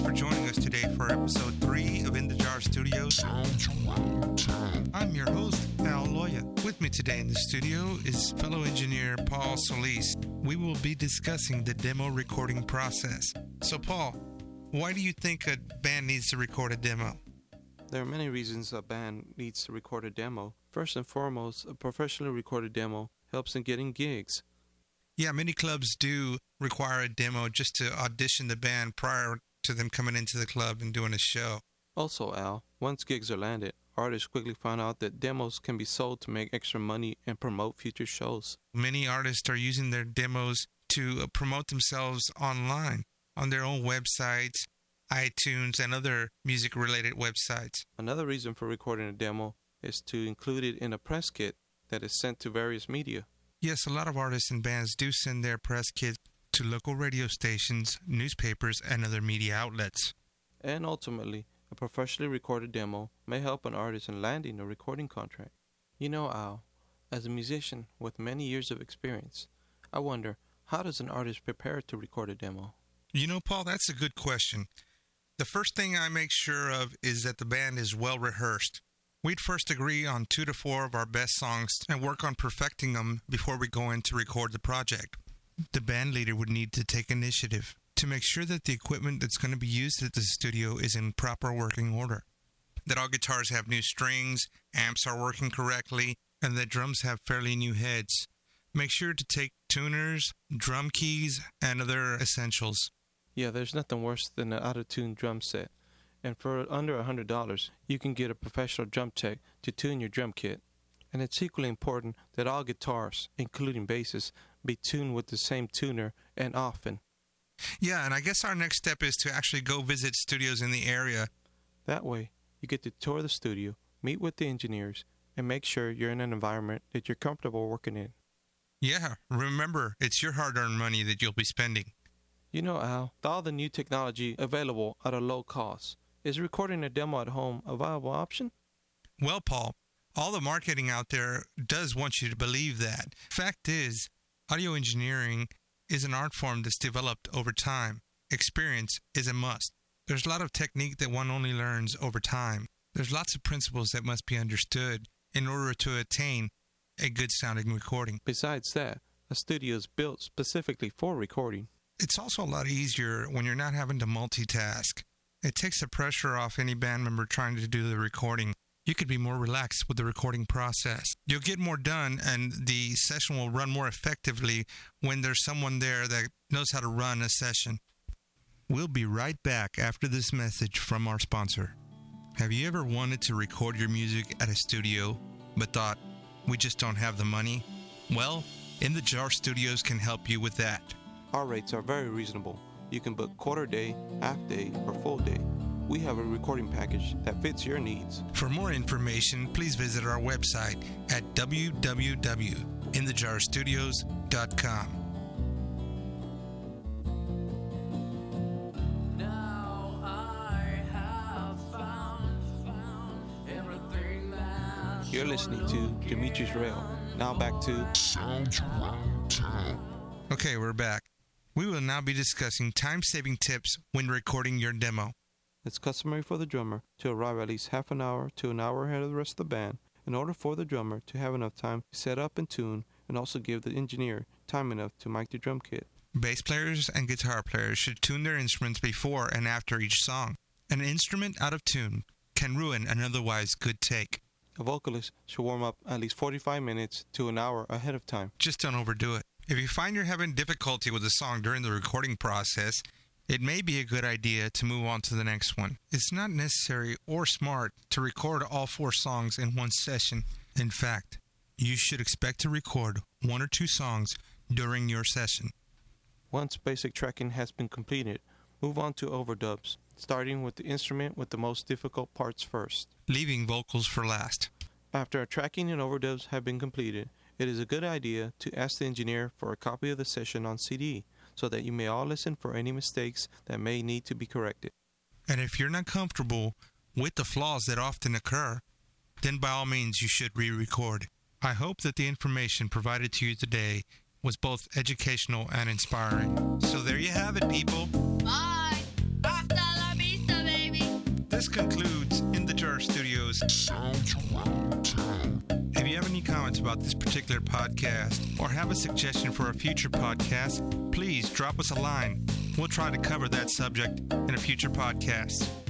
for joining us today for episode 3 of In the Jar Studios. I'm your host, Al Loya. With me today in the studio is fellow engineer Paul Solis. We will be discussing the demo recording process. So, Paul, why do you think a band needs to record a demo? There are many reasons a band needs to record a demo. First and foremost, a professionally recorded demo helps in getting gigs. Yeah, many clubs do require a demo just to audition the band prior to them coming into the club and doing a show. Also, Al, once gigs are landed, artists quickly find out that demos can be sold to make extra money and promote future shows. Many artists are using their demos to promote themselves online, on their own websites, iTunes, and other music-related websites. Another reason for recording a demo is to include it in a press kit that is sent to various media. Yes, a lot of artists and bands do send their press kits to local radio stations, newspapers, and other media outlets. And ultimately, a professionally recorded demo may help an artist in landing a recording contract. You know, Al, as a musician with many years of experience, I wonder, how does an artist prepare to record a demo? You know, Paul, that's a good question. The first thing I make sure of is that the band is well rehearsed. We'd first agree on 2 to 4 of our best songs and work on perfecting them before we go in to record the project. The band leader would need to take initiative to make sure that the equipment that's going to be used at the studio is in proper working order, that all guitars have new strings, amps are working correctly, and that drums have fairly new heads. Make sure to take tuners, drum keys, and other essentials. Yeah, there's nothing worse than an out-of-tune drum set. And for under $100, you can get a professional drum tech to tune your drum kit. And it's equally important that all guitars, including basses, be tuned with the same tuner and often. Yeah, and I guess our next step is to actually go visit studios in the area. That way, you get to tour the studio, meet with the engineers, and make sure you're in an environment that you're comfortable working in. Yeah, remember, it's your hard-earned money that you'll be spending. You know, Al, with all the new technology available at a low cost, is recording a demo at home a viable option? Well, Paul, all the marketing out there does want you to believe that. Fact is, audio engineering is an art form that's developed over time. Experience is a must. There's a lot of technique that one only learns over time. There's lots of principles that must be understood in order to attain a good sounding recording. Besides that, a studio is built specifically for recording. It's also a lot easier when you're not having to multitask. It takes the pressure off any band member trying to do the recording. You could be more relaxed with the recording process. You'll get more done, and the session will run more effectively when there's someone there that knows how to run a session. We'll be right back after this message from our sponsor. Have you ever wanted to record your music at a studio, but thought, we just don't have the money? Well, In the Jar Studios can help you with that. Our rates are very reasonable. You can book quarter day, half day, or full day. We have a recording package that fits your needs. For more information, please visit our website at www.inthejarstudios.com. Now I have found everything that You're listening to Demetrius Rail. Now back to Okay, we're back. We will now be discussing time-saving tips when recording your demo. It's customary for the drummer to arrive at least half an hour to an hour ahead of the rest of the band in order for the drummer to have enough time to set up and tune and also give the engineer time enough to mic the drum kit. Bass players and guitar players should tune their instruments before and after each song. An instrument out of tune can ruin an otherwise good take. A vocalist should warm up at least 45 minutes to an hour ahead of time. Just don't overdo it. If you find you're having difficulty with a song during the recording process, it may be a good idea to move on to the next one. It's not necessary or smart to record all 4 songs in one session. In fact, you should expect to record 1 or 2 songs during your session. Once basic tracking has been completed, move on to overdubs, starting with the instrument with the most difficult parts first, leaving vocals for last. After tracking and overdubs have been completed, it is a good idea to ask the engineer for a copy of the session on CD so that you may all listen for any mistakes that may need to be corrected. And if you're not comfortable with the flaws that often occur, then by all means you should re-record. I hope that the information provided to you today was both educational and inspiring. So there you have it, people. Bye. Hasta la concludes In the Jar Studios. If you have any comments about this particular podcast or have a suggestion for a future podcast, please drop us a line. We'll try to cover that subject in a future podcast.